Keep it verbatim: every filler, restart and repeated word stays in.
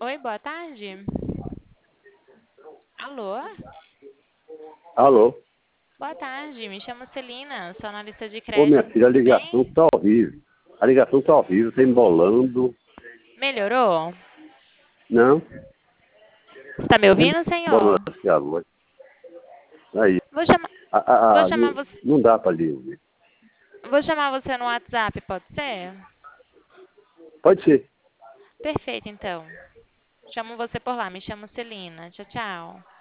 Oi, boa tarde. Alô? Alô? Boa tarde, me chamo Celina, sou analista de Ô, minha crédito, filha, a tudo ligação bem? tá horrível. A ligação tá horrível, tá embolando. Melhorou? Não? Está me Tá ouvindo, senhor? embolando aqui a voz. Aí. Vou chamar, A, a, vou a, chamar não, você, não dá pra lhe ouvir. vou chamar você no WhatsApp, pode ser? Pode ser. Perfeito, então. Chamo você por lá, me chamo Celina. Tchau, tchau.